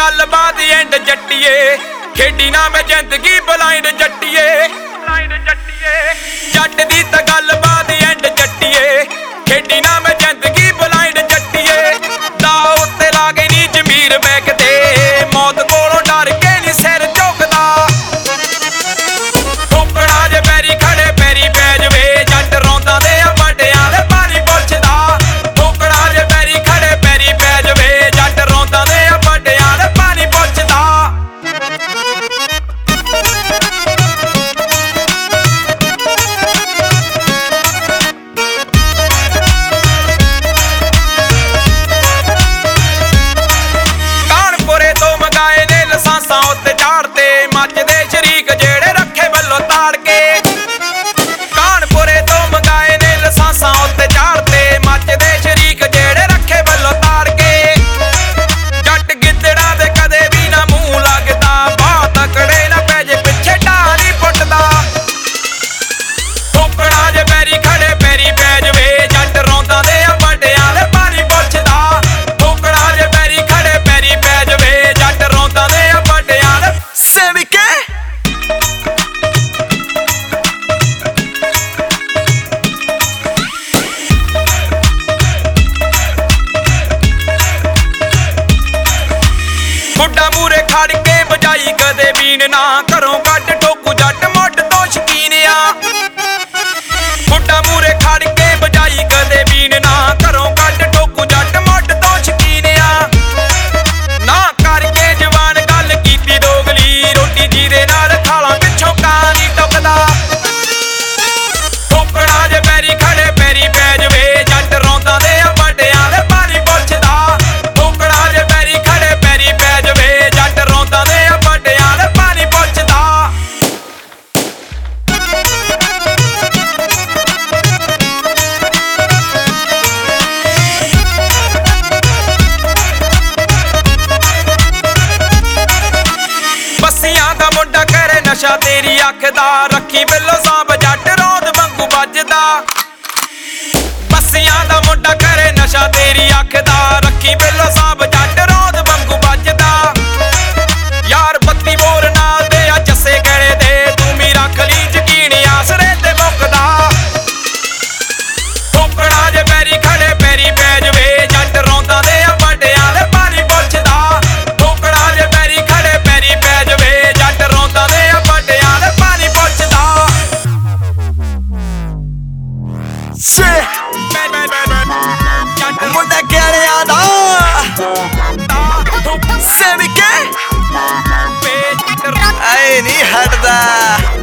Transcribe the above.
ਗੱਲਬਾਤ ਐਂਡ ਜੱਟੀਏ, ਖੇਡੀ ਨਾ ਮੈਂ ਜ਼ਿੰਦਗੀ ਬਲਾਈਂਡ ਜੱਟੀਏ। ਜੱਟ ਦੀ ਤਾਂ ਗੱਲਬਾਤ ਐਂਡ ਜੱਟੀਏ, ਖੇਡੀ ਨਾ ਮੈਂ ਜ਼ਿੰਦਗੀ ਬਲਾਈਂਡ ਜੱਟੀਏ। ਦਾ ਉੱਤੇ ਲਾ ਗਈ ਨੀ ਜ਼ਮੀਰ ਬੈਕਦੇ, ਮੌਤ ਕੋਲੋਂ ਡਰ ਕੇ ਨੀ ਸਿਰ ਝੁਕਦਾ। ਠੋਕੜਾ ਜੇ ਪੈਰੀ ਖੜੇ ਪੈਰੀ ਪੈ ਜਵੇ, ਜੱਟ ਰੋਂਦਾ ਦੇ ਆ ਵੱਡਿਆਂ ਦੇ ਪਾਣੀ ਪੁੱਛਦਾ। ਠੋਕੜਾ ਜੇ ਪੈਰੀ ਖੜੇ ਪੈਰੀ ਪੈ ਜਵੇ, ਜੱਟ ਰੋਂਦਾ ਦੇ ਆ ਵੱਡਿਆਂ ਦੇ ਪਾਣੀ ਪੁੱਛਦਾ। ਕਾਨਪੁਰੇ ਤੋਂ ਮੰਗਾਏ ਨੇ ਲਸਾਂਸਾਂ ਉੱਤੇ ਝਾੜਤੇ, ਮੱਚਦੇ ਸ਼ਰੀਕ ਜਿਹੜੇ ਰੱਖੇ ਵੱਲੋਂ ਤਾੜ ਕੇ। ਕਾਨਪੁਰੇ ਤੋਂ ਮੰਗਾਏ ਨੇ ਲਸਾਂਸਾਂ ਉੱਤੇ ਝਾੜਤੇ, ਮੱਚਦੇ ਸ਼ਰੀਕ ਜਿਹੜੇ ਰੱਖੇ ਵੱਲੋਂ ਤਾੜ ਕੇ। ਜੱਟ ਗਿੱਦੜਾਂ ਦੇ ਕਦੇ ਵੀ ਨਾ ਮੂੰਹ ਲੱਗਦਾ, ਬਾਹ ਤਕੜੇ ਨਾ ਪੈ ਜੇ ਪਿੱਛੇ ਢਾਹ ਨੀ ਪੁੱਟਦਾ। ਠੋਕੜਾ ਜੇ ਪੈਰੀ ਖੜੇ ਪੈਰੀ ਪੈ ਜਵੇ, ਜੱਟ ਰੋਂਦਾ ਦੇ ਆ ਵੱਡਿਆਂ ਦੇ ਪਾਣੀ ਪੁੱਛਦਾ। ਠੋਕੜਾ ਜੇ ਪੈਰੀ ਖੜੇ ਪੈਰੀ ਪੈ ਜਵੇ, ਜੱਟ ਰੋਂਦਾ ਦੇ ਆ ਵੱਡਿਆਂ ਦੇ ਸੇਵਕੇ। ਮੁੱਢਾ ਮੂਰੇ ਖੜ ਕੇ ਵਜਾਈ ਕਦੇ ਬੀਨ ਨਾ, ਘਰੋਂ ਕੱਢ ਠੋਕੂ ਜੱਟ ਮੁੱਢ ਤੋਂ ਸ਼ਕੀਨ ਆ। ਮੁੱਢਾ ਮੂਰੇ ਖੜ ਕੇ ਵਜਾਈ ਕਦੇ ਬੀਨ ਨਾ, ਘਰੋਂ ਕੱਢ ਠੋਕੂ ਜੱਟ ਮੁੱਢ ਤੋਂ ਸ਼ਕੀਨ ਆ। ਨਾ ਕਰਕੇ ਜਵਾਨ ਗੱਲ ਕੀਤੀ ਦੋਗਲੀ, ਰੋਟੀ ਜੀਰੇ ਨਾਲ ਖਾਲਾਂ ਪਿੱਛੋਂ ਕਾਂ ਨੀ ਟੁੱਕਦਾ। ਠੋਕੜਾ ਜੇ ਪੈਰੀ ਖੜੇ ਪੈਰੀ ਪੈ ਜਵੇ, ਜੱਟ ਰੋਂਦਾ ਦੇ ਆ ਵੱਡਿਆਂ ਦੇ ਪਾਣੀ ਪੁੱਛਦਾ। ਠੋਕੜਾ ਜੇ ਪੈਰੀ ਖੜੇ ਪੈਰੀ ਪੈ ਜਵੇ, ਜੱਟ ਰੋਂਦਾ ਦੇ ਆ ਵੱਡਿਆਂ ਦੇ ਪਾਣੀ ਪੁੱਛਦਾ। ਬੱਸੀਆਂ ਦਾ ਮੁੰਡਾ ਕਰੇ ਨਸ਼ਾ ਤੇਰੀ ਅੱਖ ਦਾ, ਰੱਖੀ ਬਿੱਲੋ ਸਾਂਭ ਜੱਟ ਰੋਂਦ ਵਾਂਗੂ ਵੱਜਦਾ। ਬੱਸੀਆਂ ਦਾ ਮੁੰਡਾ ਕਰੇ ਨਸ਼ਾ ਤੇਰੀ ਅੱਖ ਦਾ, ਰੱਖੀ ਬਿੱਲੋ ਸਾਂਭ ਜੱਟ ਰੋਂਦ ਵਾਂਗੂ ਵੱਜਦਾ। ਯਾਰ ਬੱਤੀ ਬੋਰ ਨਾਲ ਦੇ ਆ ਜੱਸੇ ਗਲੇ ਦੇ, ਤੂੰ ਵੀ ਰੱਖ ਲਈ ਯਕੀਨ ਆਸਰੇ ਤੇ ਮੁੱਕਦਾ। ਠੋਕੜਾ ਜੇ ਪੈਰੀ ਖੜੇ ਪੈਰੀ ਪੈ ਜਵੇ, ਜੱਟ ਰੋਂਦਾ ਦੇ ਆ ਵੱਡਿਆਂ ਦੇ ਪਾਣੀ ਪੁੱਛਦਾ। ਠੋਕੜਾ ਜੇ ਪੈਰੀ ਖੜੇ ਪੈਰੀ ਪੈ ਜਵੇ, ਜੱਟ ਰੋਂਦਾ ਦੇ ਆ ਵੱਡਿਆਂ ਦੇ ਪਾਣੀ ਪੁੱਛਦਾ। ਮੁੰਡਾ ਕਿਹੜਿਆਂ ਦਾ ਸੇਵਕੇ, ਆਏ ਨਹੀਂ ਹਟਦਾ।